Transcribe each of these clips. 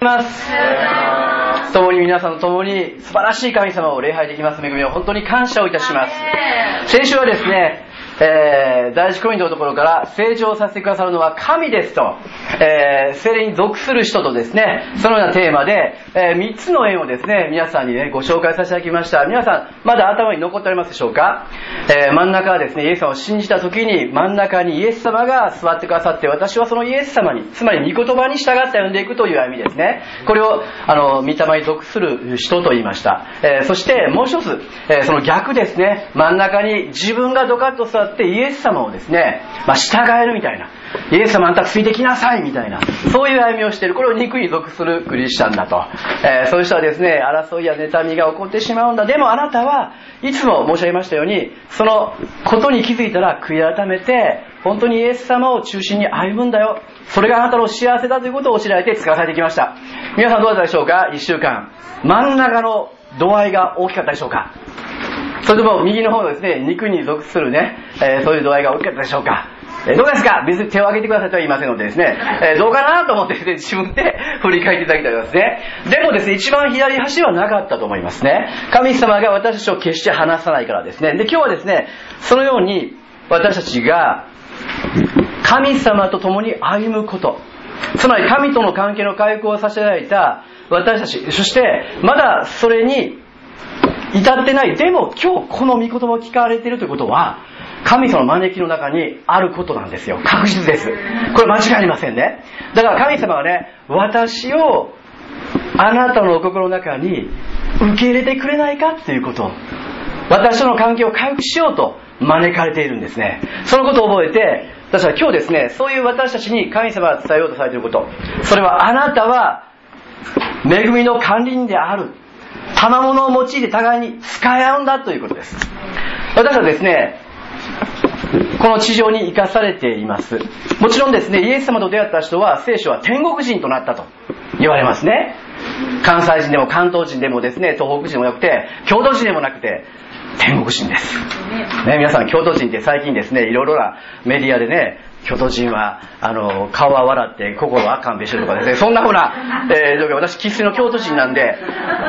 ます。共に皆さんと共に素晴らしい神様を礼拝できます恵みを本当に感謝をいたします。先週はですね、第一コリントのところから成長させてくださるのは神ですと、聖霊に属する人とですね、そのようなテーマで、3つの縁をですね、皆さんにね、ご紹介させていただきました。皆さん、まだ頭に残っておりますでしょうか？真ん中はですね、イエス様を信じた時に、真ん中にイエス様が座ってくださって、私はそのイエス様に、つまり御言葉に従って歩んでいくという歩みですね。これを、御霊に属する人と言いました。そしてもう一つ、その逆ですね、真ん中に自分がドカッと座ってイエス様をですね、従えるみたいな、イエス様あんたついてきなさいみたいな、そういう歩みをしている。これを肉に属するクリスチャンだと、そういう人はですね、争いや妬みが起こってしまうんだ。でもあなたはいつも申し上げましたように、そのことに気づいたら悔い改めて本当にイエス様を中心に歩むんだよ、それがあなたの幸せだということを教えられて使わされてきました。皆さんどうだったでしょうか？1週間真ん中の度合いが大きかったでしょうか？それとも右の方のですね、肉に属するね、そういう度合いが大きかったでしょうか？どうですか？別に手を挙げてくださいとは言いませんのでですね、どうかなと思ってですね、自分で振り返っていただきたいと思いますね。でもですね、一番左端はなかったと思いますね。神様が私たちを決して離さないからですね。で、今日はですね、そのように私たちが神様と共に歩むこと、つまり神との関係の回復をさせていただいた私たち、そしてまだそれに至ってない、でも今日この御言葉を聞かれているということは神様の招きの中にあることなんですよ。確実です。これ間違いありませんね。だから神様はね、私をあなたの心の中に受け入れてくれないかということ、私との関係を回復しようと招かれているんですね。そのことを覚えて、私は今日ですね、そういう私たちに神様が伝えようとされていること、それはあなたは恵みの管理人である、賜物を用いて互いに使い合うんだということです。私はですね、この地上に生かされています。もちろんですね、イエス様と出会った人は聖書は天国人となったと言われますね。関西人でも関東人でもですね、東北人でもなくて京都人でもなくて天国人です、ね、皆さん京都人って最近ですね、いろいろなメディアでね、京都人は顔は笑って心は勘弁してるとかですね、そんなふうな、状況。私生粋の京都人なんで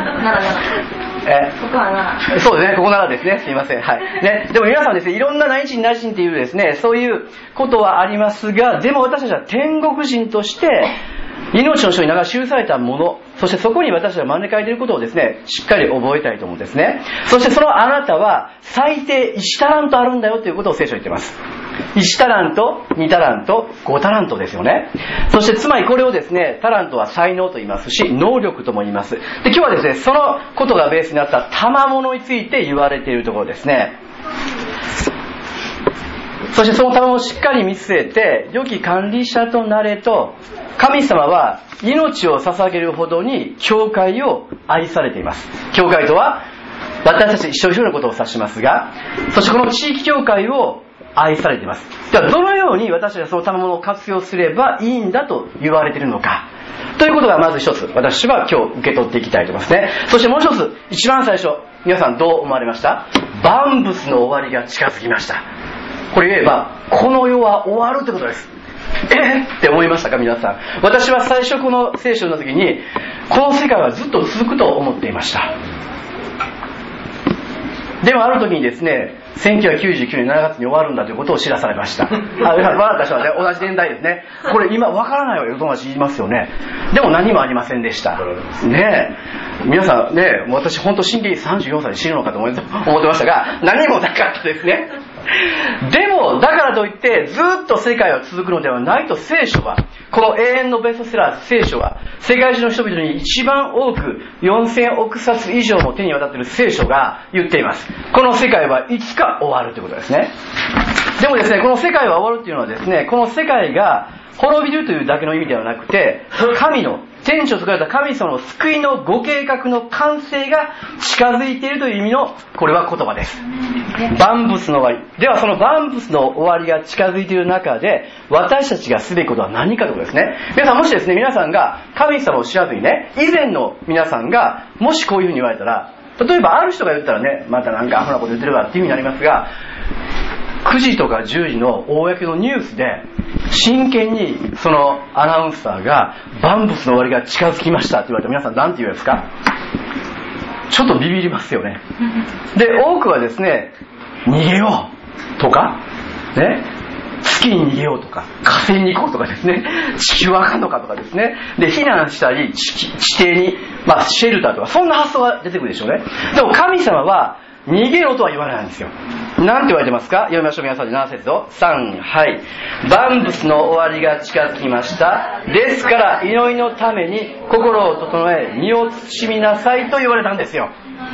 ここはな、そうですね、ここならですね、すいません、はいね。でも皆さんですね、いろんな内人内人っていうですね、そういうことはありますが、でも私たちは天国人として命の書に記されたもの、そしてそこに私たちが招かれていることをですね、しっかり覚えたいと思うんですね。そしてそのあなたは最低1タラントあるんだよということを聖書に言っています。1タラント、2タラント、5タラントですよね。そしてつまりこれをですね、タラントは才能と言いますし、能力とも言います。で、今日はですね、そのことがベースになった賜物について言われているところですね。そしてその賜物をしっかり見据えて、良き管理者となれと、神様は命を捧げるほどに教会を愛されています。教会とは私たち一人一人のことを指しますが、そしてこの地域教会を愛されています。ではどのように私たちがその賜物を活用すればいいんだと言われているのかということがまず一つ、私は今日受け取っていきたいと思いますね。そしてもう一つ、一番最初、皆さんどう思われました？万物の終わりが近づきました。これ言えばこの世は終わるってことです。って思いましたか皆さん？私は最初この聖書の時にこの世界はずっと続くと思っていました。でもある時にですね、1999年7月に終わるんだということを知らされました。分かった人はね、同じ年代ですね。これ今分からないわよ、友達言いますよね。でも何もありませんでしたね。皆さんね、私本当真剣に34歳で死ぬのかと思ってましたが、何もなかったですね。でもだからといってずっと世界は続くのではないと聖書は、この永遠のベストセラー聖書は、世界中の人々に一番多く4000億冊以上も手に渡っている聖書が言っています。この世界はいつか終わるということですね。でもですね、この世界は終わるというのはですね、この世界が滅びるというだけの意味ではなくて、神の天地を作られた神様の救いのご計画の完成が近づいているという意味の、これは言葉です。万物の終わりでは、その万物の終わりが近づいている中で私たちがすべきことは何かということですね。皆さん、もしですね、皆さんが神様を知らずにね、以前の皆さんがもしこういうふうに言われたら、例えばある人が言ったらね、またなんかアホなこと言ってるわっていう意味になりますが、9時とか10時の公のニュースで真剣にそのアナウンサーが万物の終わりが近づきましたって言われたら皆さん何て言うんですか？ちょっとビビりますよね。で、多くはですね、逃げようとかね、月に逃げようとか火星に行こうとかですね、地球はあかんのかとかですね、で避難したり地底に、シェルターとかそんな発想が出てくるでしょうね。でも神様は逃げろとは言わないんですよ。何て言われてますか？読みましょう皆さんで7節を3、はい。万物の終わりが近づきました。ですから祈りのために心を整え身を慎みなさいと言われたんですよ。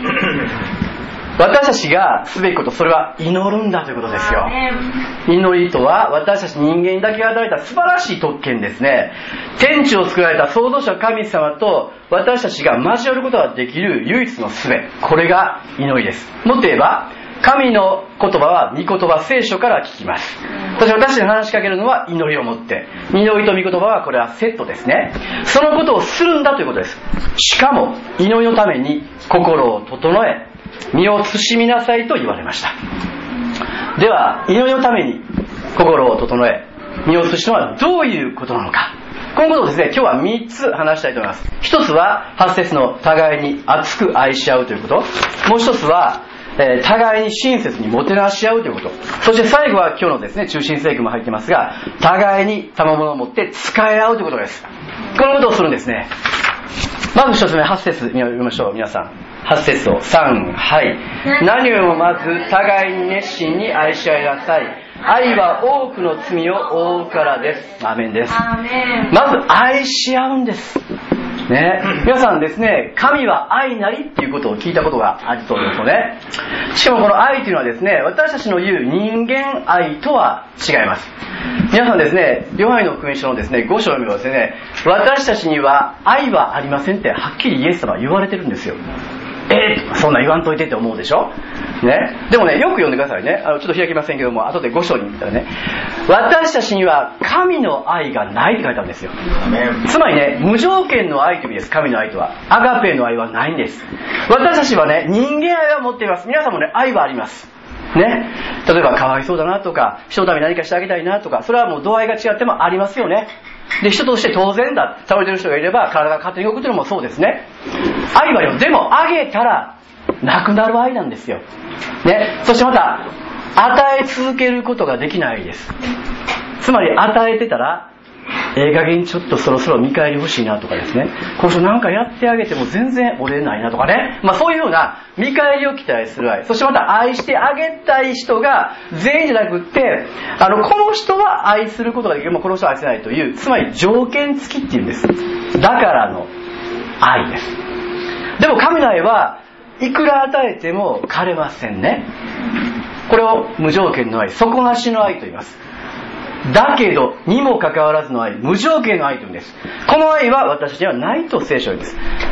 私たちがすべきこと、それは祈るんだということですよ。祈りとは私たち人間にだけが与えた素晴らしい特権ですね。天地を作られた創造者神様と私たちが交わることができる唯一の術、これが祈りです。もっと言えば神の言葉は御言葉聖書から聞きます。私たちに話しかけるのは祈りをもって、祈りと御言葉はこれはセットですね。そのことをするんだということです。しかも祈りのために心を整え身を慎みなさいと言われました。では祈りのために心を整え身を慎むのはどういうことなのか、このことをですね、今日は3つ話したいと思います。一つは8節の互いに熱く愛し合うということ、もう一つは互いに親切にもてなし合うということ、そして最後は今日のですね中心聖句も入っていますが、互いに賜物を持って使い合うということです。このことをするんですね。まず一つ目、8節読みましょう皆さん。8節を3、はい。何よりもまず互いに熱心に愛し合いなさい。愛は多くの罪を覆うからです。アーメンです。まず愛し合うんですね。皆さんですね、神は愛なりっていうことを聞いたことがあるそうですよね。しかもこの愛というのはですね、私たちの言う人間愛とは違います。皆さんですね、ヨハネの福音書のですね5章を読めばですね、私たちには愛はありませんってはっきりイエス様は言われてるんですよ。そんな言わんといてって思うでしょね。でもね、よく読んでくださいね。ちょっと開きませんけども、後で5章に見たらね、私たちには神の愛がないって書いてあるんですよ。つまりね、無条件の愛という意味です。神の愛とはアガペの愛はないんです。私たちはね、人間愛は持っています。皆さんもね、愛はありますね。例えばかわいそうだなとか、人のために何かしてあげたいなとか、それはもう度合いが違ってもありますよね。で、人として当然だ。倒れてる人がいれば体が勝手に動くというのもそうですね。愛はよ、でもあげたらなくなる愛なんですよね。そしてまた与え続けることができないです。つまり与えてたら加減ちょっとそろそろ見返り欲しいなとかですね、この人なんかやってあげても全然折れないなとかね、そういうふうな見返りを期待する愛、そしてまた愛してあげたい人が全員じゃなくってこの人は愛することができる、この人は愛せないという、つまり条件付きっていうんです。だからの愛です。でも神の愛はいくら与えても枯れませんね。これを無条件の愛、底なしの愛と言います。だけどにもかかわらずの愛、無条件の愛というんです。この愛は私たちにはないと聖書は言うんです。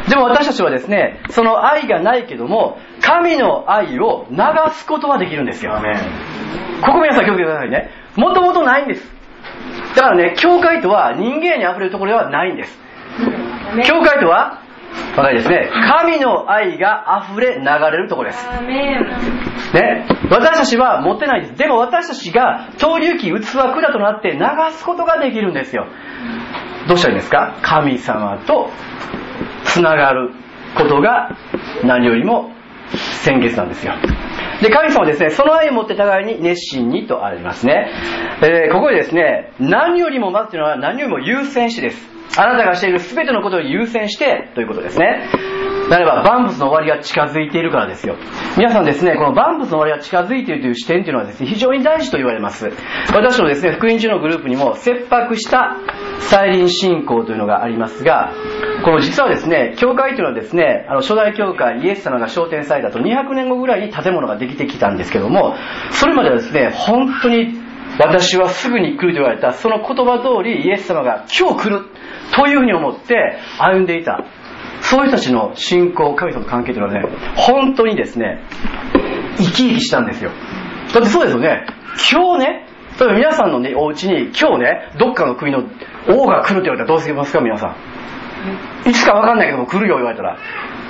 でも私たちはですね、その愛がないけども神の愛を流すことはできるんですよ。ここ皆さん気をつけてくださいね。もともとないんです。だからね、教会とは人間にあふれるところではないんです。教会とはわかりですね、神の愛が溢れ流れるところです。ね、私たちは持ってないです。でも私たちが通り行き器管となって流すことができるんですよ。どうしたらいいんですか？神様とつながることが何よりも先決なんですよ。で、神様はですね、その愛を持って互いに熱心にとありますね。ここでですね、何よりもまずというのは何よりも優先してです。あなたがしている全てのことを優先してということですね。なれば万物の終わりが近づいているからですよ。皆さんですね、この万物の終わりが近づいているという視点というのはですね、非常に大事と言われます。私のですね、福音中のグループにも切迫した再臨信仰というのがありますが、この実はですね、教会というのはですね、初代教会イエス様が昇天されたと200年後ぐらいに建物ができてきたんですけども、それまではですね、本当に私はすぐに来ると言われたその言葉通りイエス様が今日来るというふうに思って歩んでいた、そういう人たちの信仰、神様との関係というのはね、本当にですね、生き生きしたんですよ。だってそうですよね、今日ね、例えば皆さんの、ね、お家に今日ね、どっかの国の王が来ると言われたらどうしますか？皆さんいつか分かんないけども来るよ言われたら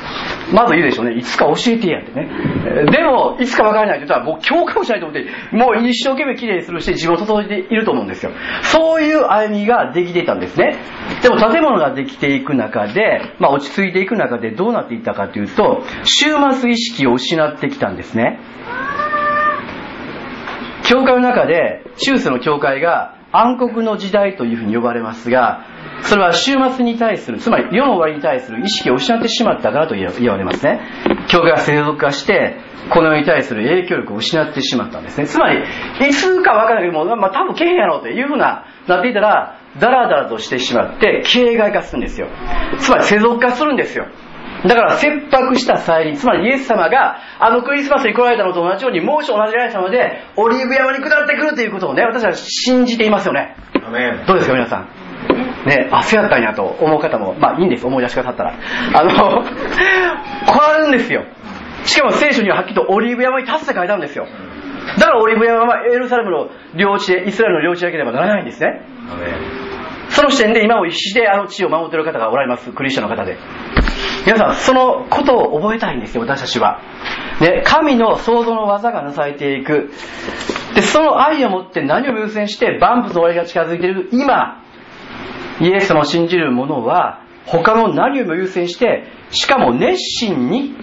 まず言うでしょうね。いつか教えてやってね。でも、いつか分からないって言ったら、もう今日かもしれないと思って、もう一生懸命きれいにするして自分を整えていると思うんですよ。そういう歩みができていたんですね。でも建物ができていく中で、落ち着いていく中でどうなっていったかというと、終末意識を失ってきたんですね。教会の中で、中世の教会が暗黒の時代というふうに呼ばれますが、それは終末に対する、つまり世の終わりに対する意識を失ってしまったからと言われますね。教会が世俗化して、この世に対する影響力を失ってしまったんですね。つまり、いつか分からないけども、多分けへんやろうというふうな、なっていたら、ダラダラとしてしまって、形骸化するんですよ。つまり世俗化するんですよ。だから切迫した際に、つまりイエス様がクリスマスに来られたのと同じように、もう一度同じイエス様でオリーブ山に下ってくるということをね、私は信じていますよね。どうですか皆さんね。そうやったんやと思う方もいいんです。思い出しくださったら来られるんですよ。しかも聖書にははっきりとオリーブ山に立つって書いてあるんですよ。だからオリーブ山はエルサレムの領地で、イスラエルの領地でなければならないんですね。その視点で今も必死で地を守っている方がおられます。クリスチャンの方で、皆さんそのことを覚えたいんですよ。私たちはね、神の創造の技がなされていく。でその愛をもって何を優先して万物の終わりが近づいている今、イエス様を信じる者は他の何よりも優先して、しかも熱心に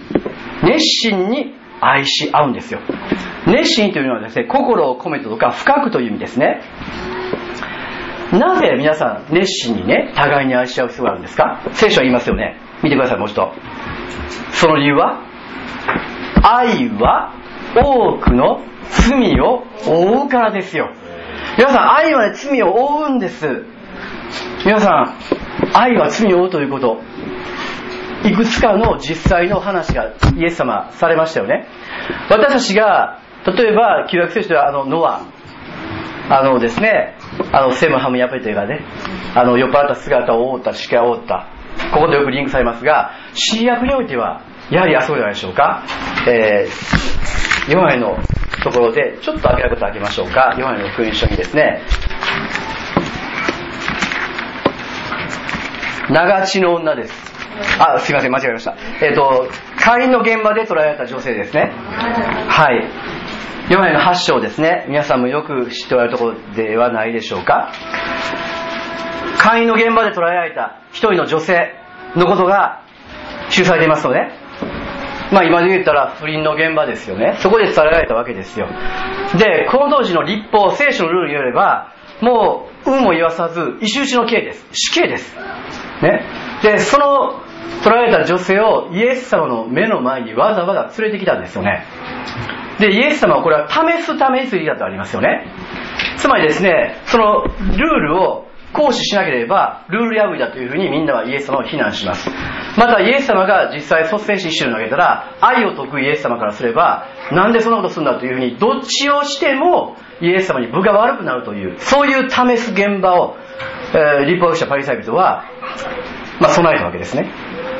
愛し合うんですよ。熱心というのはですね、心を込めてとか深くという意味ですね。なぜ皆さん熱心にね、互いに愛し合う必要があるんですか？聖書は言いますよね。見てください、もう一度。その理由は、愛は多くの罪を負うからですよ。皆さん、愛はね、罪を負うんです。皆さん、愛は罪を負うということ、いくつかの実際の話がイエス様されましたよね。私たちが例えば旧約聖書ではノアですね、セムハムヤペテがね、酔っ払った姿を覆った、敷を覆った、ここでよくリンクされますが、新約においてはやはりそうじゃないでしょうか。ヨハネのところでちょっと開けることを開けましょうか。ヨハネの福音書にですね、長血の女です。すいません、間違えました。会員の現場で捕らえられた女性ですね。はい。ヨハネの8章ですね。皆さんもよく知っておられるところではないでしょうか。会員の現場で捕らえられた一人の女性のことが記されていますので、今で言ったら不倫の現場ですよね。そこで捕らえられたわけですよ。で、この当時の律法、聖書のルールによれば、もう運も言わさず石打ちの刑です。死刑です。ね。で、その捕らえられた女性をイエス様の目の前にわざわざ連れてきたんですよね。で、イエス様はこれは試すために連れてきたとありますよね。つまりですね、そのルールを行使しなければルール破りだというふうにみんなはイエス様を非難します。またイエス様が実際率先して石を投げたら、愛を説くイエス様からすれば、なんでそんなことするんだというふうに、どっちをしてもイエス様に分が悪くなるという、そういう試す現場を、律法学者パリサイ人は備えたわけですね。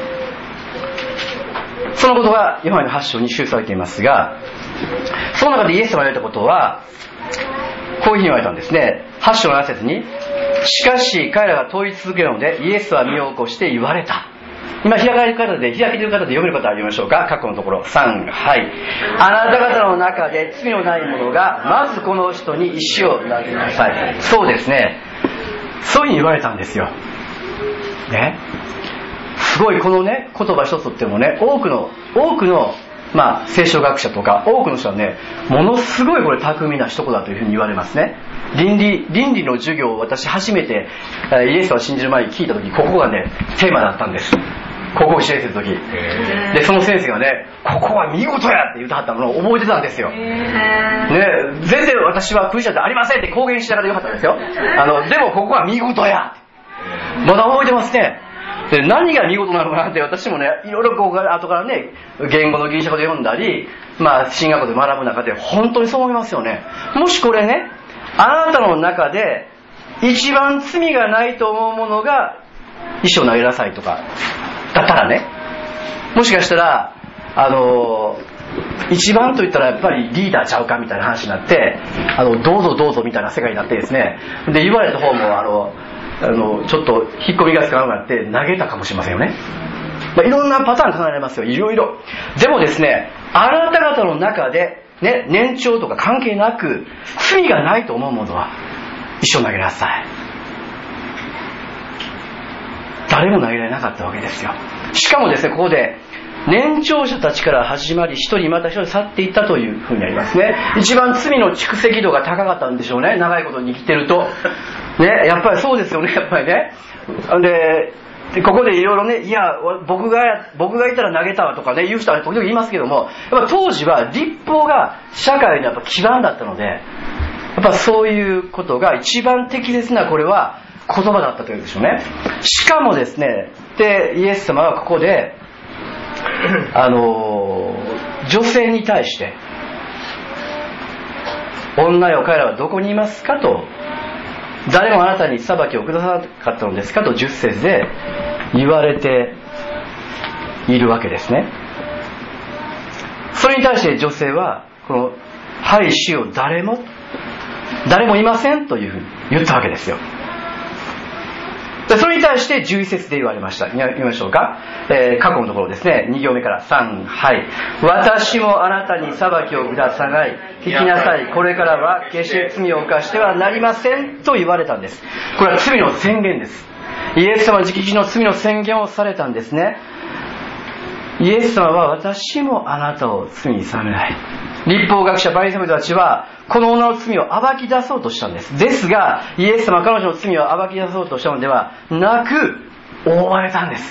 そのことがヨハネの8章に記されていますが、その中でイエス様が言われたことはこういうふうに言われたんですね。8章の7節に、しかし彼らが問い続けるのでイエスは身を起こして言われた。今開けている方で読める方は読みましょうか。過去のところ3、はい。あなた方の中で罪のない者がまずこの人に石を投げなさい。そうですね、そういうふうに言われたんですよね。すごいこのね、言葉一つとってもね、多くの聖書学者とか多くの人はね、ものすごいこれ巧みな一言だというふうに言われますね。倫理の授業を私初めてイエスを信じる前に聞いた時、ここがねテーマだったんです。高校1年生の時で、その先生がね、ここは見事やって言ってはったのを覚えてたんですよ、ね、全然私はクリスチャンでありませんって公言しながらよかったんですよ。でもここは見事や、まだ覚えてますね。で、何が見事なのかなって、私もね、いろいろこう後からね、言語のギリシャ語で読んだり、進学校で学ぶ中で本当にそう思いますよね。もしこれね、あなたの中で一番罪がないと思うものが石を投げなさいとかだったらね、もしかしたら一番と言ったらやっぱりリーダーちゃうかみたいな話になって、どうぞどうぞみたいな世界になってですね、で言われた方もちょっと引っ込みがつかなくなって投げたかもしれませんよね。 いろんなパターン考えられますよ、いろいろ。でもですね、あなた方の中で、ね、年長とか関係なく罪がないと思うものは一生投げなさい。誰も投げられなかったわけですよ。しかもですね、ここで年長者たちから始まり、一人また一人去っていったというふうになりますね。一番罪の蓄積度が高かったんでしょうね、長いことに生きてるとね。やっぱりそうですよね、やっぱりね。でここでいろいろね、いや僕がいたら投げたわとかね言う人は時々言いますけども、やっぱ当時は立法が社会のやっぱ基盤だったので、やっぱそういうことが一番適切な、これは言葉だったというでしょうね。しかもですね、でイエス様はここで女性に対して、女よ彼らはどこにいますかと、誰もあなたに裁きを下さなかったのですかと10節で言われているわけですね。それに対して女性はこのはい主よ誰もいませんというふうに言ったわけですよ。それに対して11節で言われました。見ましょうか。過去のところですね、2行目から3、はい。私もあなたに裁きを下さない。聞きなさい。これからは決して罪を犯してはなりませんと言われたんです。これは罪の宣言です。イエス様は直々の罪の宣言をされたんですね。イエス様は私もあなたを罪に定めない。立法学者バリサイ人たちはこの女の罪を暴き出そうとしたんです。ですがイエス様は彼女の罪を暴き出そうとしたのではなく、覆われたんです。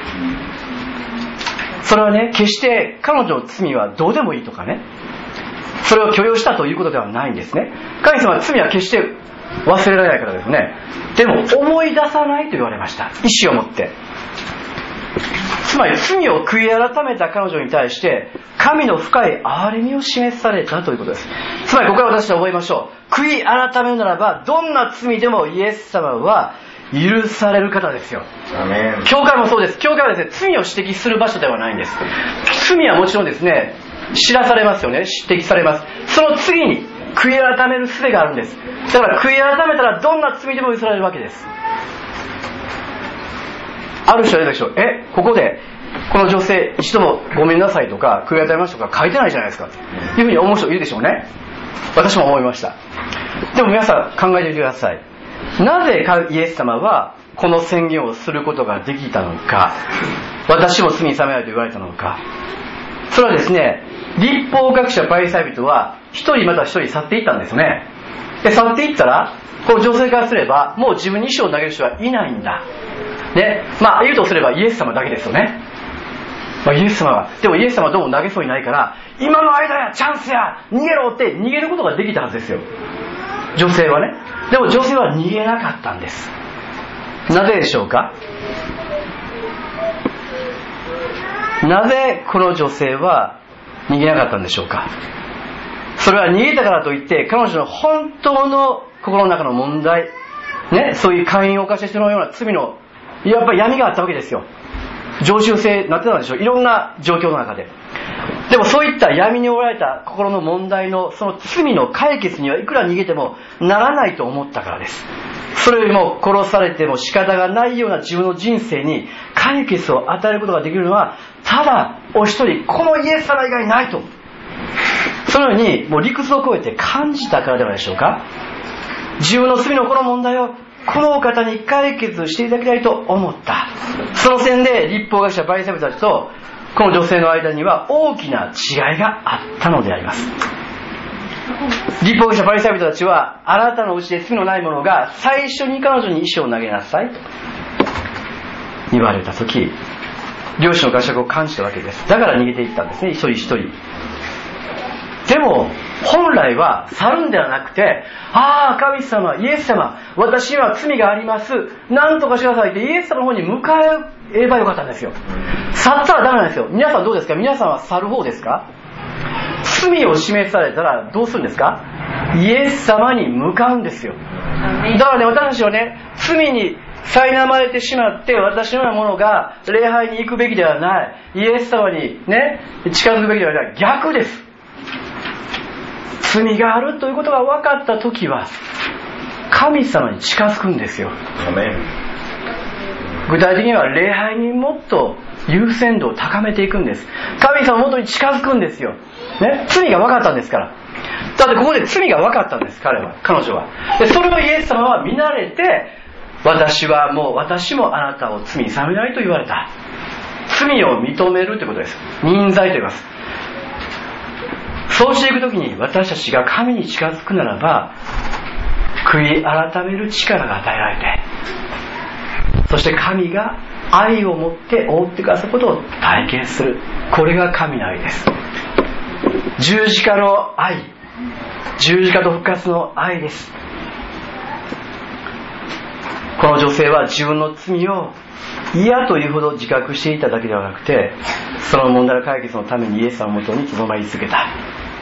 それはね、決して彼女の罪はどうでもいいとかね、それを許容したということではないんですね。神様は罪は決して忘れられないからですね。でも思い出さないと言われました。意志を持って。つまり罪を悔い改めた彼女に対して神の深い憐れみを示されたということです。つまりここから私たちは覚えましょう。悔い改めるならばどんな罪でもイエス様は許される方ですよ。教会もそうです。教会はですね、罪を指摘する場所ではないんです。罪はもちろんですね、知らされますよね、指摘されます。その次に悔い改める術があるんです。だから悔い改めたらどんな罪でも許されるわけです。ある人は言うでしょう、ここでこの女性一度もごめんなさいとか悔い改めましたとか書いてないじゃないですかというふうに思う人いるでしょうね。私も思いました。でも皆さん考えてみてください。なぜイエス様はこの宣言をすることができたのか、私も罪に定めないと言われたのか。それはですね、立法学者パリサイ人は一人また一人去っていったんですね。で去っていったらこの女性からすればもう自分に石を投げる人はいないんだね。言うとすればイエス様だけですよね。イエス様はでもイエス様はどうも投げそうにないから、今の間やチャンスや逃げろって逃げることができたはずですよ、女性はね。でも女性は逃げなかったんです。なぜでしょうか。なぜこの女性は逃げなかったんでしょうか。それは逃げたからといって彼女の本当の心の中の問題ね、そういう姦淫を犯した人のような罪のやっぱり闇があったわけですよ。常習性になってたんでしょう、いろんな状況の中で。でもそういった闇におられた心の問題のその罪の解決にはいくら逃げてもならないと思ったからです。それよりも殺されても仕方がないような自分の人生に解決を与えることができるのはただお一人、このイエス様以外にないと、そのようにもう理屈を超えて感じたからではないでしょうか。自分の罪のこの問題をこのお方に解決していただきたいと思った。その点で立法学者バリサイ人たちとこの女性の間には大きな違いがあったのであります。立法学者バリサイ人たちはあなたのうちで罪のない者が最初に彼女に石を投げなさいと言われたとき、両親の合釈を感じたわけです。だから逃げていったんですね、一人一人。でも本来は去るんではなくて、神様、イエス様、私には罪があります、なんとかしてくださいってイエス様の方に迎えればよかったんですよ。去ったらダメなんですよ。皆さんどうですか。皆さんは去る方ですか。罪を示されたらどうするんですか。イエス様に向かうんですよ。だからね、私たちはね、罪に苛まれてしまって私のようなものが礼拝に行くべきではない、イエス様にね近づくべきではない。逆です。罪があるということが分かったときは神様に近づくんですよ。 具体的には礼拝にもっと優先度を高めていくんです。神様の元に近づくんですよ、ね、罪が分かったんですから。だってここで罪が分かったんです、彼女は。でそれをイエス様は見慣れて、私もあなたを罪に定めないと言われた。罪を認めるということです。認罪と言います。そうしていくときに、私たちが神に近づくならば、悔い改める力が与えられて、そして神が愛を持って覆ってくださることを体験する。これが神の愛です。十字架の愛、十字架と復活の愛です。この女性は自分の罪を嫌というほど自覚していただけではなくて、その問題の解決のためにイエス様のもとにとどまり続けた。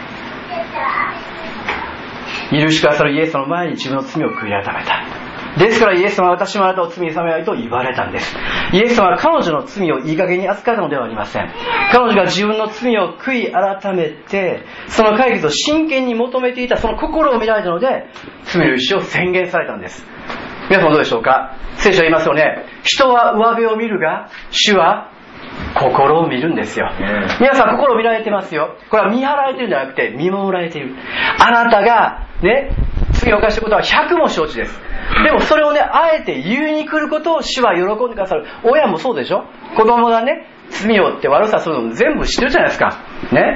許しくださるイエス様の前に自分の罪を悔い改めた。ですからイエス様は、私もあなたを罪に定めないと言われたんです。イエス様は彼女の罪をいい加減に扱ったのではありません。彼女が自分の罪を悔い改めて、その解決を真剣に求めていた、その心を見られたので、罪の許しを宣言されたんです。皆さんどうでしょうか。聖書は言いますよね。人は上辺を見るが、主は心を見るんですよ。皆さん心を見られてますよ。これは見張られているんじゃなくて見守られている。あなたがね、罪を犯したことは100も承知です。でもそれをね、あえて言いに来ることを主は喜んでくださる。親もそうでしょ。子供がね、罪をって悪さするの全部知ってるじゃないですかね。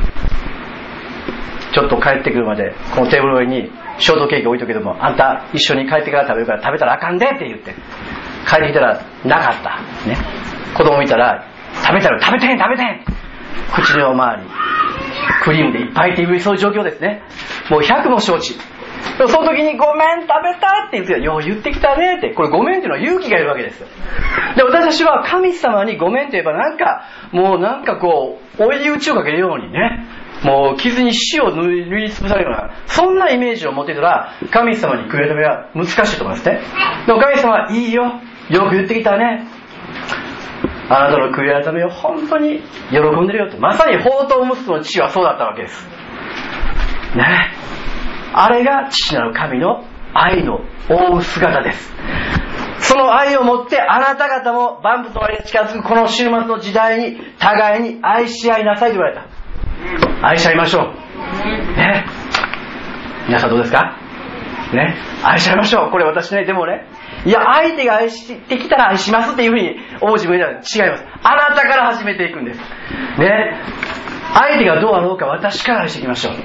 ちょっと帰ってくるまでこのテーブルの上にショートケーキ置いとけども、あんた一緒に帰ってから食べるから食べたらあかんでって言って、帰ってきたらなかったね。子供見たら食べたら食べてへん口の周りクリームでいっぱいっていう、そういう状況ですね。もう100も承知。でもその時にごめん食べたって言って、よう言ってきたねって、これごめんっていうのは勇気がいるわけですよ。で私たちは神様にごめんと言えば、もうこう追い打ちをかけるようにね、もう傷に塩を塗りつぶされるような、そんなイメージを持っていたら神様に悔い改めは難しいと思いますね。でも神様はいいよ、よく言ってきたね、あなたの悔い改めを本当に喜んでるよと。まさに放蕩息子の父はそうだったわけですね。あれが父なる神の愛の覆う姿です。その愛を持ってあなた方も万物の終わりが近づくこの週末の時代に互いに愛し合いなさいと言われた。愛し合いましょうね。皆さんどうですかね。愛し合いましょう。これ私ね、でもね、いや相手が愛してきたら愛しますっていうふうに思う自分では違います。あなたから始めていくんですね。相手がどうあろうか私から愛していきましょう。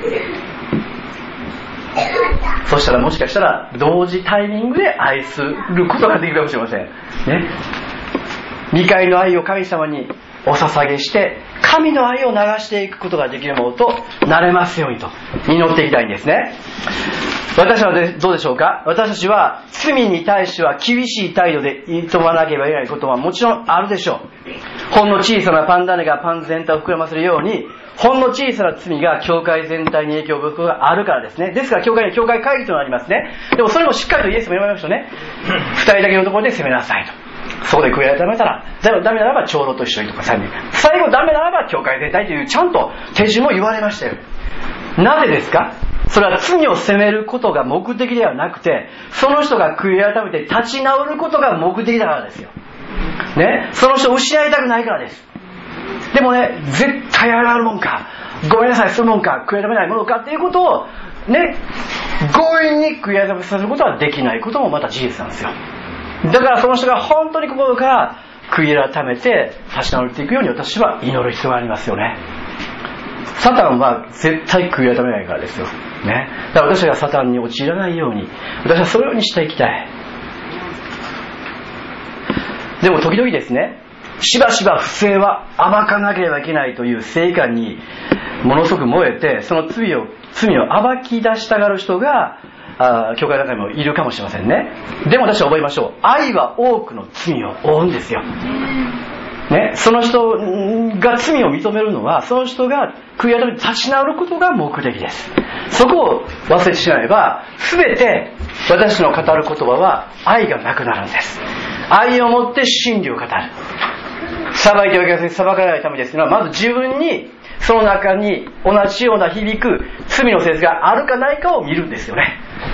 そしたらもしかしたら同時タイミングで愛することができるかもしれませんね。見返りの愛を神様にお捧げして神の愛を流していくことができるものとなれますようにと祈っていきたいんですね。私はどうでしょうか。私たちは罪に対しては厳しい態度で挑まなければいけないことはもちろんあるでしょう。ほんの小さなパン種がパン全体を膨らませるように、ほんの小さな罪が教会全体に影響を及ぼすことがあるからですね。ですから教会には教会会議というのがありますね。でもそれもしっかりとイエスも言われましたね。2人だけのところで責めなさいと。そこで悔い改めたら、ダメならば長老と一緒にとか3人、最後ダメならば教会全体というちゃんと手順も言われましたよ。なぜですか。それは罪を責めることが目的ではなくて、その人が悔い改めて立ち直ることが目的だからですよね。その人を失いたくないからです。でもね、絶対謝るもんか、ごめんなさいするもんか、悔い改めないものかっていうことをね、強引に悔い改めさせることはできないこともまた事実なんですよ。だからその人が本当に心から悔い改めて立ち直っていくように私は祈る必要がありますよね。サタンは絶対悔い改めないからですよね。だから私がサタンに陥らないように、私はそのようにしていきたい。でも時々ですね、しばしば不正は暴かなければいけないという正義感にものすごく燃えて、その罪を暴き出したがる人が教会の中にもいるかもしれませんね。でも私は覚えましょう。愛は多くの罪を負うんですよね。その人が罪を認めるのは、その人が悔い改めて立ち直ることが目的です。そこを忘れてしまえば、全て私の語る言葉は愛がなくなるんです。愛をもって真理を語る。裁いてはいけません、裁かれないためですのは、まず自分にその中に同じような響く罪の性質があるかないかを見るんですよね。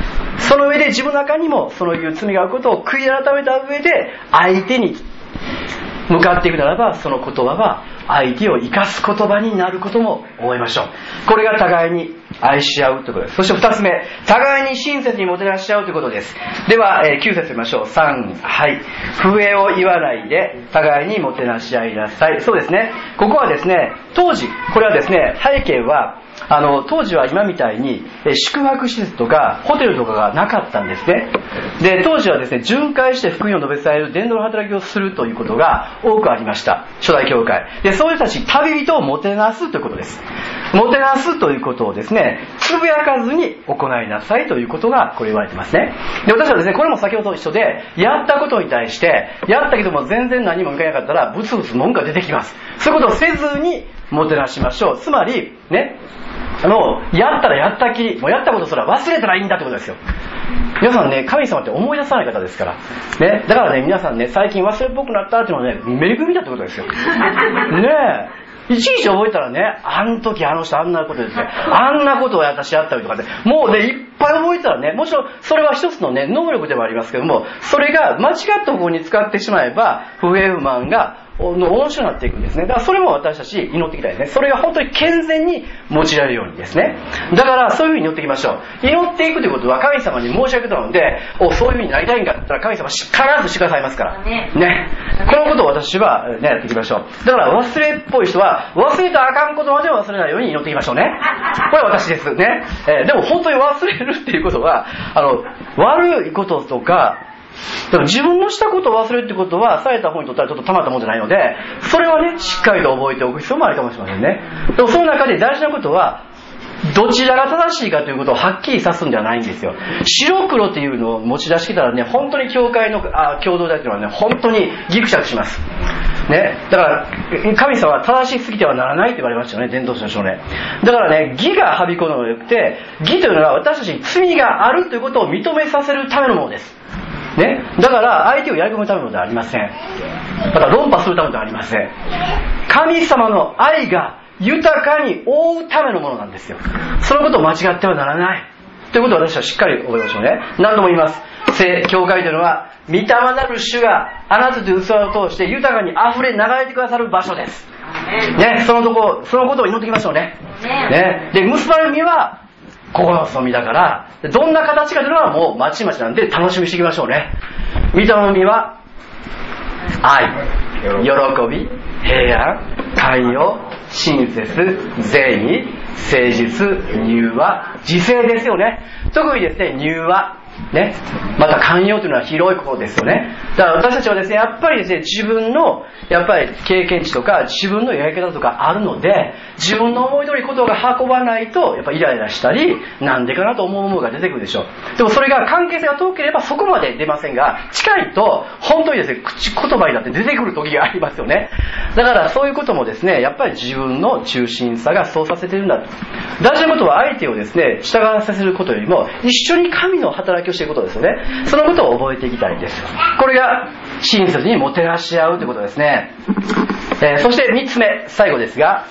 その上で自分の中にもそういう罪があることを悔い改めた上で相手に向かっていくならば、その言葉は相手を生かす言葉になることも覚えましょう。これが互いに愛し合うということです。そして2つ目、互いに親切にもてなし合うということです。では、9節読みましょう。3、はい。不栄を言わないで互いにもてなし合いなさい。そうですね。ここはですね、当時、これはですね、背景は当時は今みたいに宿泊施設とかホテルとかがなかったんですね。で、当時はですね、巡回して福音を述べ伝える伝道の働きをするということが多くありました。初代教会で、そういう人たち旅人をもてなすということです。もてなすということをですね、つぶやかずに行いなさいということがこれ言われてますね。で、私はですね、これも先ほどと一緒で、やったことに対してやったけども全然何もいかなかったらブツブツ文句が出てきます。そういうことをせずにもてなしましょう。つまりね、やったらやったきり、もうやったことすら忘れたらいいんだってことですよ。皆さんね、神様って思い出さない方ですからね。だからね、皆さんね、最近忘れっぽくなったっていうのはね、恵みだってことですよね。え、いちいち覚えたらね、あの時あの人あんなことですね、あんなことを私やったりとかで、もうね、いっぱい覚えてたらね、もちろんそれは一つのね、能力でもありますけども、それが間違った方向に使ってしまえば不平不満がの温床になっていくんですね。だからそれも私たち祈っていきたいですね。それが本当に健全に用いられるようにですね。だからそういうふうに祈っていきましょう。祈っていくということは神様に申し訳ないので、そういうふうになりたいんだったら神様必ずしてくださいますからね。このことを私は、ね、やっていきましょう。だから忘れっぽい人は忘れたらあかんことまで忘れないように祈っていきましょうね。これは私ですね。でも本当に忘れるっていうことは悪いこととか、でも自分のしたことを忘れるってことはされた方にとったらちょっとたまったもんじゃないので、それはね、しっかりと覚えておく必要もあるかもしれませんね。でもその中で大事なことはどちらが正しいかということをはっきり指すんではないんですよ。白黒っていうのを持ち出してきたらね、本当に教会の共同体というのはね、本当にギクシャクしますね。だから神様は正しすぎてはならないと言われましたよね、伝道者の少年。だからね、義がはびこるのではなくて、義というのは私たちに罪があるということを認めさせるためのものですね。だから相手をやり込むためのではありません。だから論破するためではありません。神様の愛が豊かに覆うためのものなんですよ。そのことを間違ってはならないということを私はしっかり覚えましょうね。何度も言います。教会というのは御霊なる主があなたという器を通して豊かに溢れ流れてくださる場所ですね。そのことを祈っていきましょうね。で、結ばれる実は心の実だから、どんな形かというのはもうまちまちなんで楽しみにしていきましょうね。御霊の実は愛、喜び、平安、寛容、親切、善意、誠実、柔和、自制ですよね。特にですね、柔和ね、また寛容というのは広いことですよね。だから私たちはですね、やっぱりですね、自分のやっぱり経験値とか自分のやり方とかあるので、自分の思い通りことが運ばないとやっぱイライラしたり、なんでかなと思うものが出てくるでしょう。でもそれが関係性が遠ければそこまで出ませんが、近いと本当にですね、口言葉になって出てくる時がありますよね。だからそういうこともですね、やっぱり自分の中心さがそうさせているんだと。大事なことは相手をですね、従わさせることよりも一緒に神の働きをしていることですよね。そのことを覚えていきたいんです。これが親切にもてなし合うということですね。そして3つ目、最後ですが、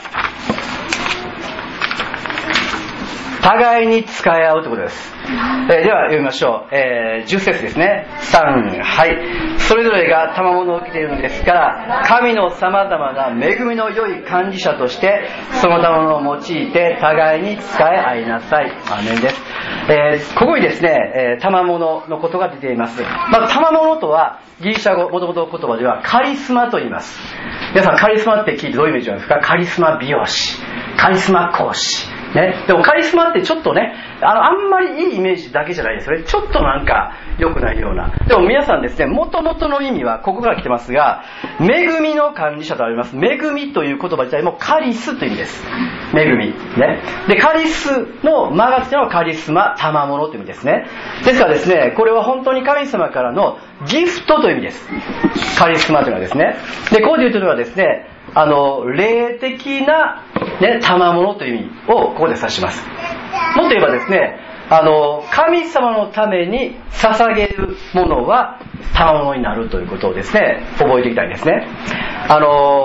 互いに使い合うということです。では読みましょう。10節ですね。3、はい。それぞれが賜物を受けているのですから、神の様々な恵みの良い管理者としてその賜物を用いて互いに使い合いなさい。アーメンです。ここにですね、賜物のことが出ています。まず賜物とはギリシャ語、もともと言葉ではカリスマと言います。皆さんカリスマって聞いてどういうイメージなんですか？カリスマ美容師、カリスマ講師ね。でもカリスマってちょっとね、あんまりいいイメージだけじゃないですよね。ちょっとなんか良くないような。でも皆さんですね、元々の意味はここから来てますが、恵みの管理者とあります。恵みという言葉自体もカリスという意味です。恵みね。でカリスの間がついたのはカリスマ、賜物という意味ですね。ですからですね、これは本当に神様からのギフトという意味です。カリスマというのはですね。でこういうというのはですね、霊的な、ね、賜物という意味をここで指します。もっと言えばですね、神様のために捧げるものは賜物になるということをですね、覚えていきたいんですね。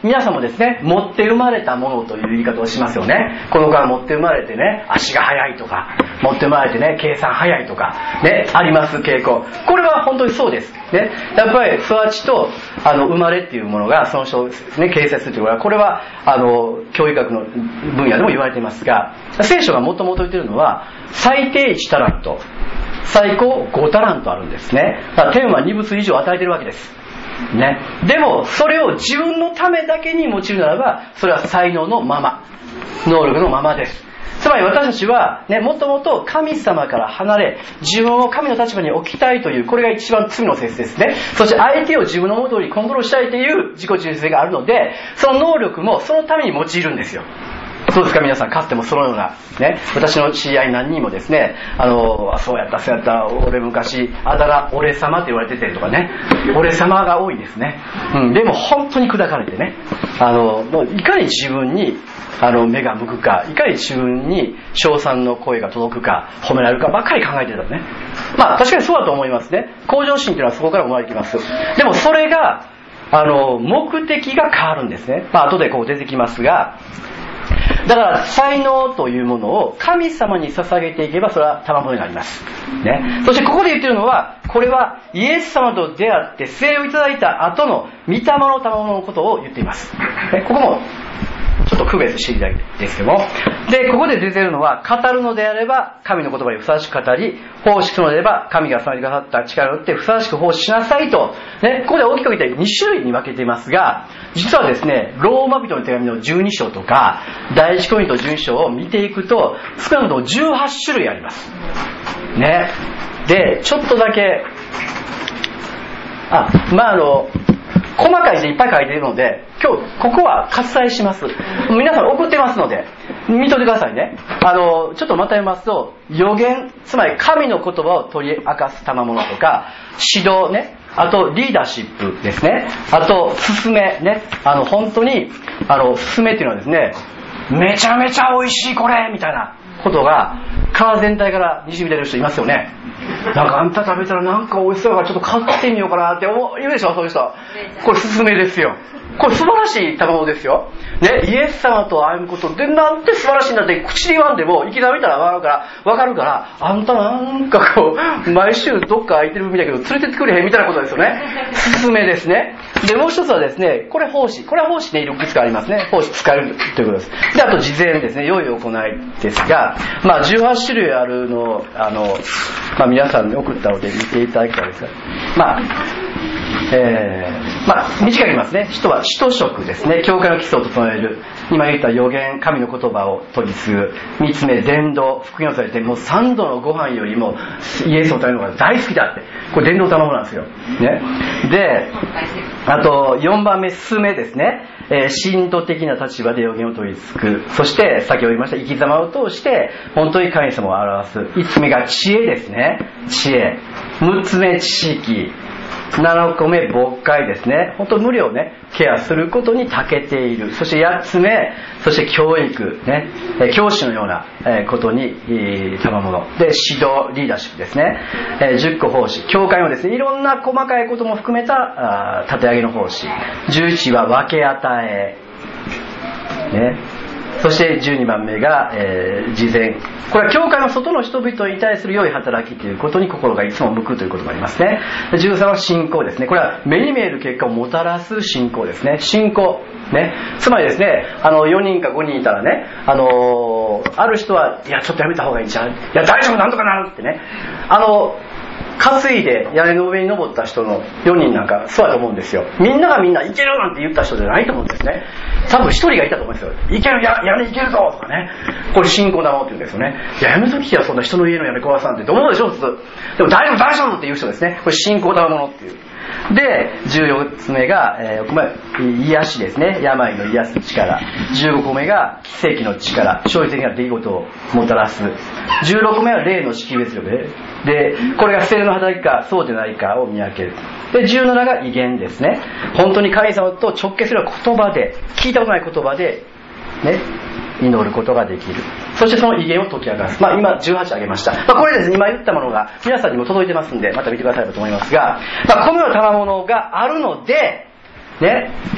皆さんもですね、持って生まれたものという言い方をしますよね。この子は持って生まれてね、足が速いとか、持って生まれてね、計算速いとか、ね、あります傾向。これは本当にそうです。ね、やっぱり育ちと生まれっていうものがその人をですね、形成するというのは、これは教育学の分野でも言われていますが、聖書がもともと言っているのは、最低1タラント、最高5タラントあるんですね。だから天は2物以上与えているわけです。ね、でもそれを自分のためだけに用いるならば、それは才能のまま、能力のままです。つまり私たちはね、もともと神様から離れ、自分を神の立場に置きたいという、これが一番罪の性質ですね。そして相手を自分の元にコントロールしたいという自己中心性があるので、その能力もそのために用いるんですよ。そうですか、皆さん。かつてもそのようなね、私の知り合い何人もですね、そうやった俺昔あだ名俺様って言われててとかね、俺様が多いですね。でも本当に砕かれてね、いかに自分に目が向くか、いかに自分に称賛の声が届くか、褒められるかばっかり考えてたね。まあ確かにそうだと思いますね。向上心というのはそこから生まれてきます。でもそれが目的が変わるんですね。後でこう出てきますが、だから才能というものを神様に捧げていけば、それは賜物になります、ね。そしてここで言ってるのは、これはイエス様と出会って聖をいただいた後の御霊の賜物のことを言っています。ここもちょっと区別していきたいですけども、でここで出ているのは、語るのであれば神の言葉にふさわしく語り、奉仕するのであれば神が備えてくださった力によってふさわしく奉仕しなさいと、ね、ここで大きく分けて2種類に分けていますが、実はですね、ローマ人の手紙の12章とか第一コリント12章を見ていくと、少なくとも18種類ありますね。でちょっとだけ細かい字いっぱい書いているので、今日ここは割愛します。皆さん送ってますので見といてくださいね。ちょっとまた読みますと、予言、つまり神の言葉を取り明かす賜物とか、指導ね、あとリーダーシップですね、あと勧めね、本当に勧めっていうのはですね、めちゃめちゃ美味しいこれみたいなことが体全体からにじみ出る人いますよね。なんかあんた食べたらなんか美味しそうだからちょっと買ってみようかなって言うでしょ、そういう人。これ勧めですよ。これ素晴らしい賜物ですよ、ね、イエス様と歩むことでなんて素晴らしいんだって口で言わんでも生きざ見たら分かるから、あんたなんかこう毎週どっか空いてるみたいだけど連れてってくれへんみたいなことですよね。勧めですね。でもう一つはですね、これは奉仕ね、いくつかありますね。奉仕使えるということです。であと事前ですね、良い行いですが、18種類あるのを皆さんに送ったので見ていただきたいですが、短く言いますね。使徒職ですね。教会の基礎を整える。今言った予言、神の言葉を取り継ぐ。3つ目、伝道、復元されて、もう3度のご飯よりもイエスを食べるのが大好きだって。これ伝道賜物なんですよ。ね。で、あと4番目、勧めですね。信徒的な立場で予言を取り継ぐ。そして先ほど言いました生き様を通して本当に神様を表す。5つ目が知恵ですね。知恵。6つ目、知識。7個目、牧会ですね。本当無料ね、ケアすることに長けている。そして8つ目、そして教育ね、教師のようなことに賜物で、指導、リーダーシップですね。10個奉仕、教会のですね、いろんな細かいことも含めた立て上げの奉仕。11は分け与えね。そして12番目が、慈善。これは教会の外の人々に対する良い働きということに心がいつも向くということがありますね。13は信仰ですね。これは目に見える結果をもたらす信仰ですね。信仰ね。つまりですね、4人か5人いたらね、ある人はいやちょっとやめた方がいいんじゃん、いや大丈夫なんとかなるってね、担いで屋根の上に登った人の4人なんかそうだと思うんですよ。みんながみんないけるなんて言った人じゃないと思うんですね。多分一人がいたと思うんですよ。いける、屋根いけるぞとかね。これ信仰だろうって言うんですよね。いや、やめときや、そんな人の家の屋根壊さんってどう思うでしょう普通。でも大丈夫って言う人ですね。これ信仰だものっていう。で14つ目が、癒しですね。病の癒す力。15個目が奇跡の力、衝撃的な出来事をもたらす。16個目は霊の識別力で、これが聖霊の働きかそうでないかを見分ける。で17が威厳ですね。本当に神様と直結する言葉で、聞いたことない言葉でね、祈ることができる。そしてその威厳を解き明かす。今18挙げました。これですね、今言ったものが皆さんにも届いてますんで、また見てくださればと思いますが、このような賜物があるのでね、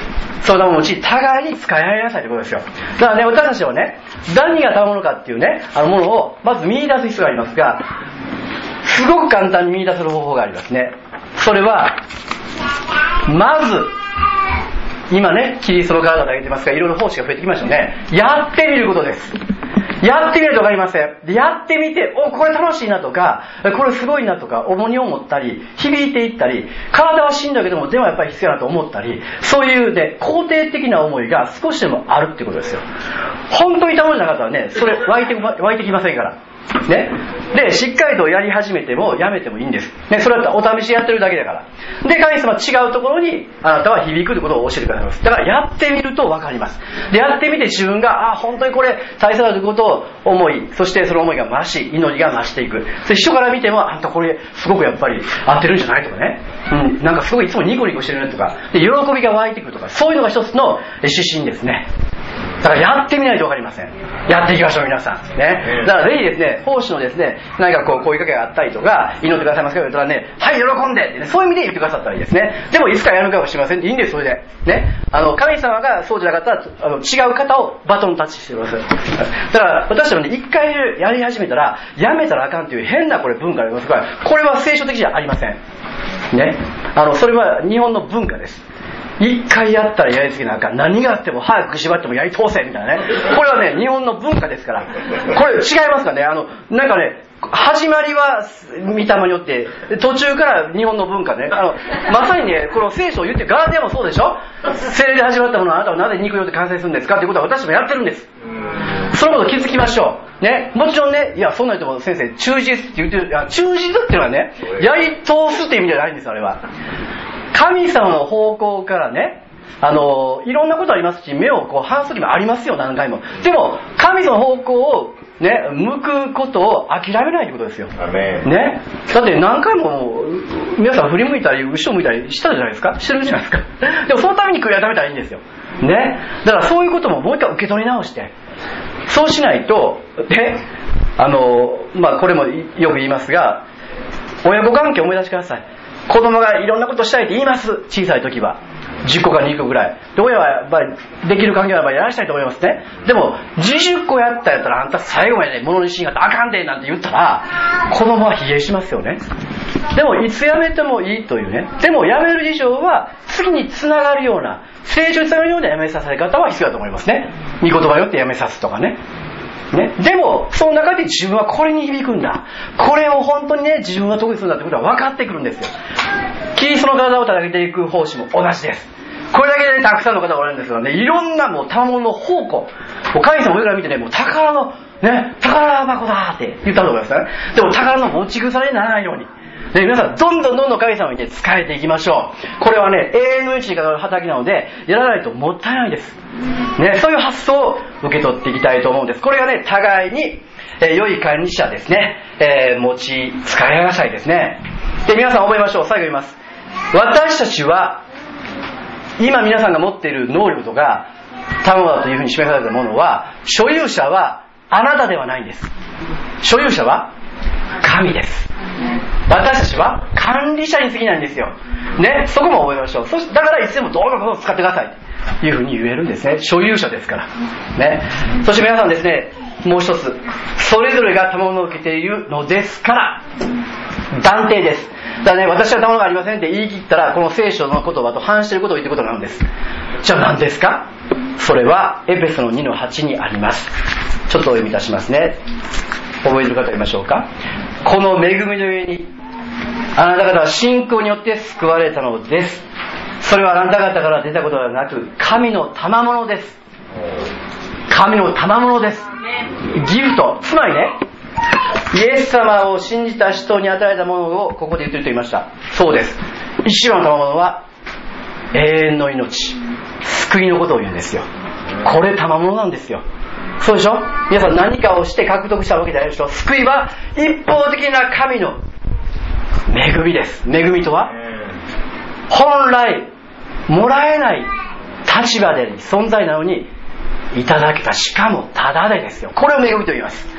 そのものを互いに使い合いなさいということですよ。だからね、私たちはね、何が賜物かっていうね、ものをまず見出す必要がありますが、すごく簡単に見出せる方法がありますね。それは、まず、今ね、キリストの体を挙げてますが、いろいろ奉仕が増えてきましたね。やってみることです。やってみると分かりません。で、やってみて、お、これ楽しいなとか、これすごいなとか、重荷を持ったり、響いていったり、体はしんどいけども、でもやっぱり必要だと思ったり、そういうね、肯定的な思いが少しでもあるってことですよ。本当に頼んだ方はね、それ湧いてきませんから。ね。で、しっかりとやり始めてもやめてもいいんです。ね、それはお試しやってるだけだから。で、神様は違うところにあなたは響くということを教えてくださいます。だからやってみると分かります。で、やってみて自分が、本当にこれ大切だということを思い、そしてその思いが増し、祈りが増していく。それ人から見ても、あんたこれすごくやっぱり合ってるんじゃないとかね。なんかすごいいつもニコニコしてるねとか、で、喜びが湧いてくるとか、そういうのが一つの指針ですね。だからやってみないと分かりません。やっていきましょう皆さんね。だからぜひですね、奉仕のですね、何かこう声かけがあったりとか、祈ってくださいますかと言ったらね、はい喜んでってね、そういう意味で言ってくださったらいいですね。でもいつかやるかもしれませんでいいんです。それでね、神様がそうじゃなかったら違う方をバトンタッチしてください。だから私たちもね、一回やり始めたらやめたらあかんという変なこれ文化がありますから、これは聖書的じゃありませんね。それは日本の文化です。一回やったらやりすぎなあかん。何があっても早く縛ってもやり通せみたいなね。これはね、日本の文化ですから。これ違いますからね。なんかね、始まりは御霊によって、途中から日本の文化ね。まさにね、この聖書を言ってガラテヤもそうでしょ。聖霊で始まったものはあなたはなぜ肉によって完成するんですかっていうことは私もやってるんです。そのこと気づきましょう。ね。もちろんね、いや、そんな人も先生、忠実って言ってる。いや、忠実っていうのはね、やり通すっていう意味じゃないんです、あれは。神様の方向からね、いろんなことありますし、目をこう離す時もありますよ、何回も。でも、神様の方向をね、向くことを諦めないということですよ。ね。だって何回も、皆さん振り向いたり、後ろ向いたりしたじゃないですか。してるじゃないですか。でもそのために悔い改めたらいいんですよ。ね。だからそういうことももう一回受け取り直して、そうしないと、ね、これもよく言いますが、親子関係を思い出してください。子供がいろんなことしたいって言います。小さい時は10個か20個ぐらいで、親はやっぱりできる環境はやっぱりやらしたいと思いますね。でも20個やったやったらあんた最後までね、物にしんがったらあかんでなんて言ったら子供は疲弊しますよね。でもいつやめてもいいというね。でもやめる以上は次につながるような、成長につながるようなやめさせ方は必要だと思いますね。御言葉によってやめさすとかね。でもその中で自分はこれに響くんだ、これを本当にね自分は得意するんだってことは分かってくるんですよ。キリストの体を叩けていく奉仕も同じです。これだけで、ね、たくさんの方がおられるんですけどね、いろんなもう賜物の宝庫、神様上から見てね、もう宝のね、宝箱だって言ったと思いますね。でも宝の持ち腐れにならないようにね、皆さんどんどん神様にね、仕えていきましょう。これはね、永遠の命にかかる働きなので、やらないともったいないです。ね、そういう発想を受け取っていきたいと思うんです。これがね、互いに、良い管理者ですね、使いなさいですね。で、皆さん覚えましょう。最後言います。私たちは、今皆さんが持っている能力とか、賜物だというふうに示されたものは、所有者はあなたではないんです。所有者は神です。私たちは管理者に過ぎないんですよ。ね、そこも覚えましょう。だからいつでもどうぞ使ってくださいというふうに言えるんですね。所有者ですから。ね。そして皆さんですね、もう一つ、それぞれが賜物を受けているのですから、断定です。だからね、私は賜物がありませんって言い切ったら、この聖書の言葉と反していることを言っていることなんです。じゃあ何ですか？それはエペソの 2-8 にあります。ちょっとお読みいたしますね。覚えている方いましょうか。この恵みの上にあなた方は信仰によって救われたのです。それはあなた方から出たことではなく、神の賜物です。神の賜物です。ギフト。つまりね、イエス様を信じた人に与えたものをここで言っていると言いました。そうです。一番の賜物は永遠の命、救いのことを言うんですよ。これ賜物なんですよ。そうでしょ。皆さん何かをして獲得したわけじゃないでしょ。救いは一方的な神の恵みです。恵みとは本来もらえない立場で存在なのにいただけた、しかもただでですよ。これを恵みと言います。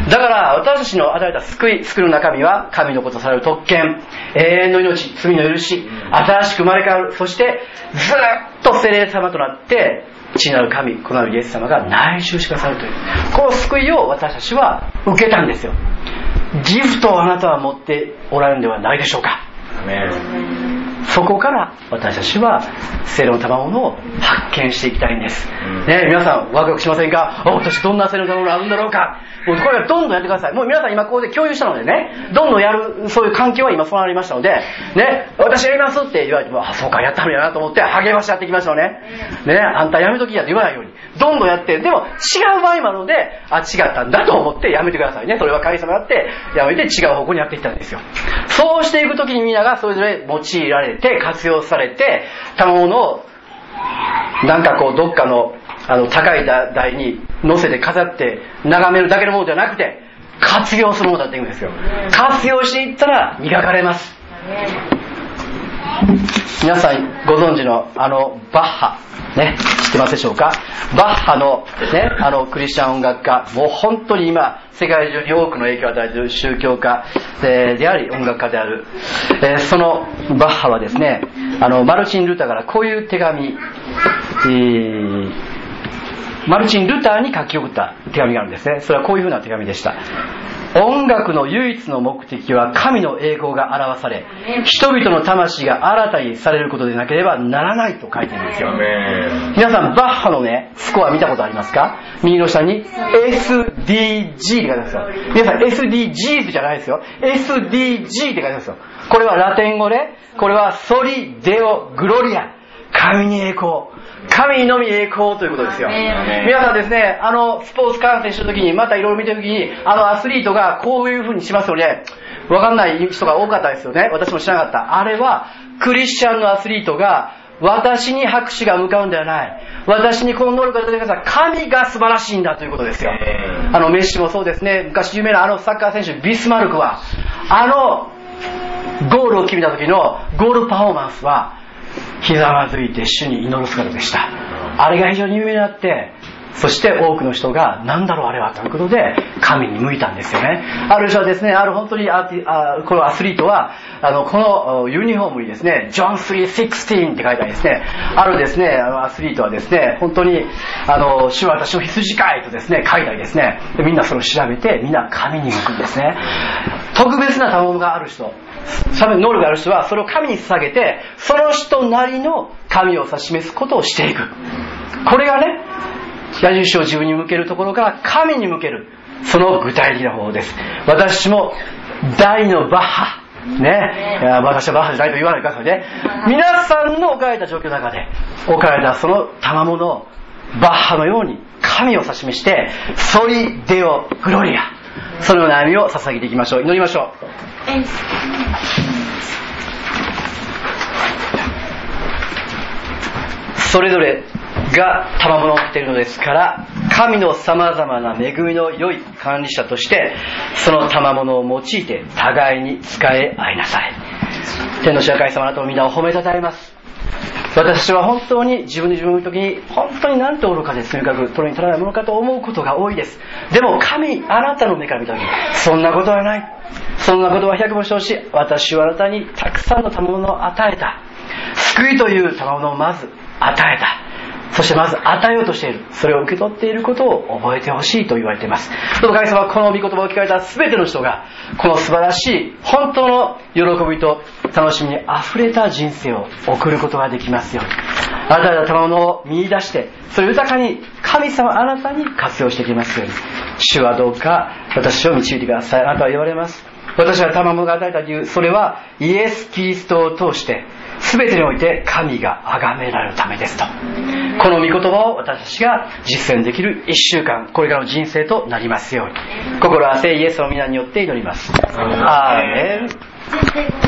だから私たちの与えた救いの中身は神のことされる特権、永遠の命、罪の許し、新しく生まれ変わる、そしてずっと聖霊様となって父なる神、子なるイエス様が内住してくださるという、この救いを私たちは受けたんですよ。ギフトをあなたは持っておられるんではないでしょうか。そこから私たちは聖霊の賜物を発見していきたいんです、ね、皆さんワクワクしませんか。私どんな聖霊の賜物あるんだろうか。もうこれはどんどんやってください。もう皆さん今ここで共有したのでね、どんどんやる、そういう環境は今そうなりましたのでね、私やりますって言われても、あ、そうかやったのやなと思って励ましやっていきましょうね。ね、あんたやめときやって言わないようにどんどんやって、でも違う場合もあるので、あ、違ったんだと思ってやめてくださいね。それは神様やってやめて違う方向にやっていったんですよ。そうしていくときにみんながそれぞれ用いられて活用されて、賜物をなんかこうどっかの高い台に乗せて飾って眺めるだけのものじゃなくて、活用するものだっていうんですよ。活用していったら磨かれます。皆さんご存知のバッハね、知ってますでしょうか。バッハのね、クリスチャン音楽家、もう本当に今世界中に多くの影響を与えている宗教家であり音楽家である、そのバッハはですね、マルチン・ルターからこういう手紙、マルチン・ルターに書き送った手紙があるんですね。それはこういうふうな手紙でした。音楽の唯一の目的は神の栄光が表され、人々の魂が新たにされることでなければならないと書いてるんですよ。皆さんバッハのねスコア見たことありますか。右の下に SDG って書いてますよ。皆さん SDGs じゃないですよ。SDG って書いてますよ。これはラテン語で、これはソリデオグロリア、神に栄光、神にのみ栄光ということですよ。皆さんですね、スポーツ観戦した時に、またいろいろ見てる時に、アスリートがこういう風にしますよね。わかんない人が多かったですよね。私も知らなかった。あれはクリスチャンのアスリートが、私に拍手が向かうんではない、私にこの能力が出てください、神が素晴らしいんだということですよ。メッシもそうですね。昔有名なサッカー選手ビスマルクは、ゴールを決めた時のゴールパフォーマンスはひざまずいて主に祈る姿でした。あれが非常に有名になって、そして多くの人が何だろうあれはということで神に向いたんですよね。ある人はですね、本当にこのアスリートはこのユニフォームにですね、ジョン3:16って書いてあるですね、あるですね、アスリートはですね、本当に主は私の羊飼いとですね書いたりですね、でみんなそれを調べてみんな神に向くんですね。特別な賜物がある人、能力がある人はそれを神に捧げて、その人なりの神を指し示すことをしていく。これがね、矢印を自分に向けるところから神に向ける、その具体的な方法です。私も大のバッハね、私はバッハじゃないと言わないでくださいね。皆さんの置かれた状況の中で置かれたその賜物をバッハのように神を指し示して、ソリデオグロリア、その悩みを捧げていきましょう。祈りましょう。それぞれが賜物を持っているのですから、神の様々な恵みの良い管理者としてその賜物を用いて互いに使い合いなさい。天の主神様、あなたの皆を褒めたたえます。私は本当に自分で自分の時に本当になんて愚かで罪深く取りに足らないものかと思うことが多いです。でも神、あなたの目から見た時にそんなことはない、そんなことは100も承知し、私はあなたにたくさんの賜物を与えた。救いという賜物をまず与えた。そしてまず与えようとしている、それを受け取っていることを覚えてほしいと言われています。どうぞ神様、この御言葉を聞かれた全ての人がこの素晴らしい本当の喜びと楽しみにあふれた人生を送ることができますように、あなたの賜物を見出してそれ豊かに神様あなたに活用していきますように、主はどうか私を導いてください。あなたは言われます。私は賜物が与えた理由、それはイエス・キリストを通して全てにおいて神が崇められるためですと。この御言葉を私たちが実践できる1週間、これからの人生となりますように、心合わせイエスの皆によって祈ります。アーメン。